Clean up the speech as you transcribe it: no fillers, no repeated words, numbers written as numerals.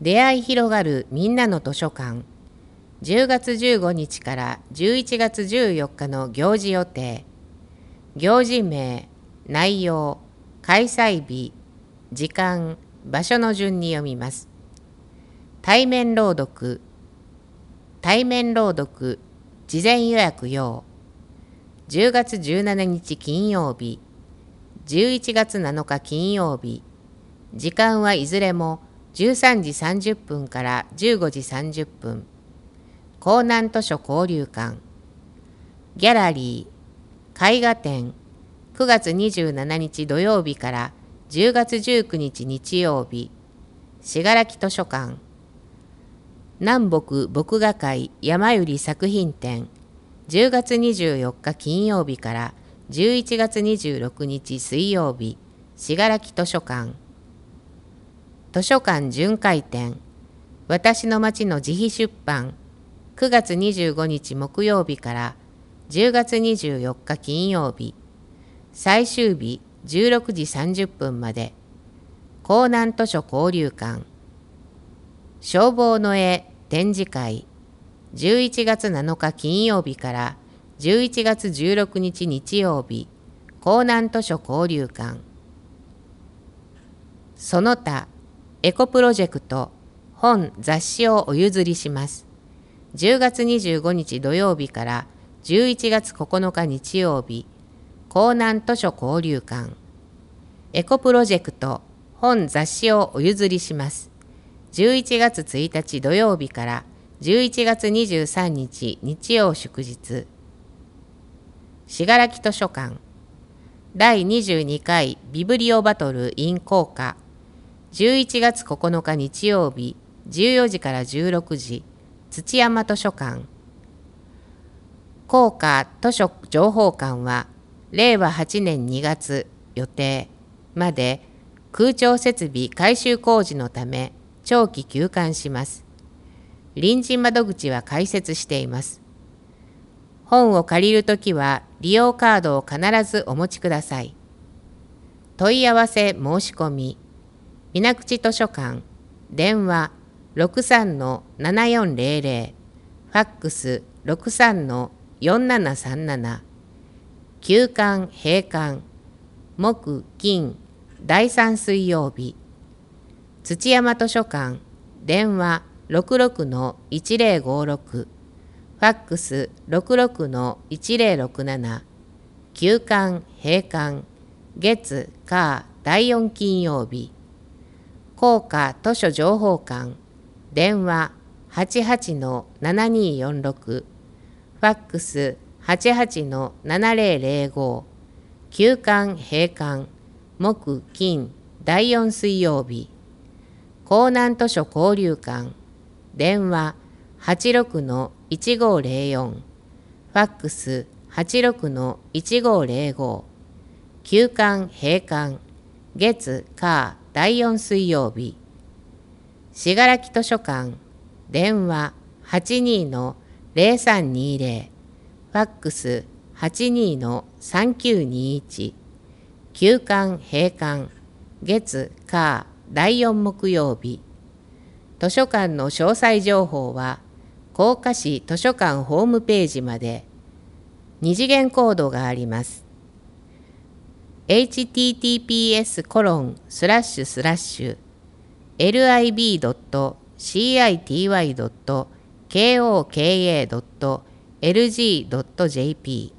出会い広がるみんなの図書館。10月15日から11月14日の行事予定。行事名、内容、開催日、時間、場所の順に読みます。対面朗読。事前予約用。10月17日金曜日、11月7日金曜日。時間はいずれも13時30分から15時30分。江南図書交流館。ギャラリー、絵画展。9月27日土曜日から10月19日日曜日。信楽図書館。南北墨画会山百合作品展。10月24日金曜日から11月26日水曜日。信楽図書館。図書館巡回展。私の町の自費出版。9月25日木曜日から10月24日金曜日。最終日16時30分まで。江南図書交流館。消防の絵展示会。11月7日金曜日から11月16日日曜日。江南図書交流館。その他エコプロジェクト本雑誌をお譲りします。10月25日土曜日から11月9日日曜日。江南図書交流館。エコプロジェクト本雑誌をお譲りします。11月1日土曜日から11月23日日曜祝日。信楽図書館。第22回ビブリオバトル in 校歌。11月9日日曜日14時から16時。土山図書館。校歌図書情報館は令和8年2月予定まで空調設備改修工事のため長期休館します。臨時窓口は開設しています。本を借りるときは利用カードを必ずお持ちください。問い合わせ申し込み。水口図書館。電話 63-7400。ファックス 63-4737。休館閉館。木金第3水曜日。土山図書館。電話 66-1056。ファックス 66-1067。休館閉館。月火第4金曜日。校歌図書情報館。電話 88-7246。ファックス 88-7005。休館閉館。木金第4水曜日。江南図書交流館。電話 86-1504。ファックス 86-1505。休館閉館。月火第4水曜日。信楽図書館。電話 82-0320。ファックス 82-3921。休館閉館。月火第4木曜日。図書館の詳細情報は甲賀市図書館ホームページまで。2次元コードがあります。https://lib.city.koka.lg.jp